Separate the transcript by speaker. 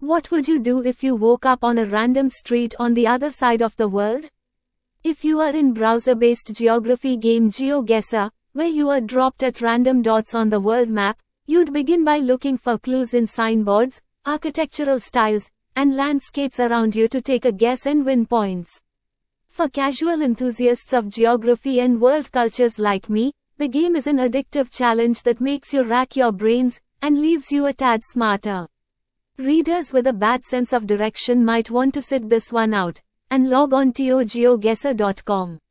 Speaker 1: What would you do if you woke up on a random street on the other side of the world? If you are in browser-based geography game GeoGuessr, where you are dropped at random dots on the world map, you'd begin by looking for clues in signboards, architectural styles, and landscapes around you to take a guess and win points. For casual enthusiasts of geography and world cultures like me, the game is an addictive challenge that makes you rack your brains and leaves you a tad smarter. Readers with a bad sense of direction might want to sit this one out and log on to geoguessr.com.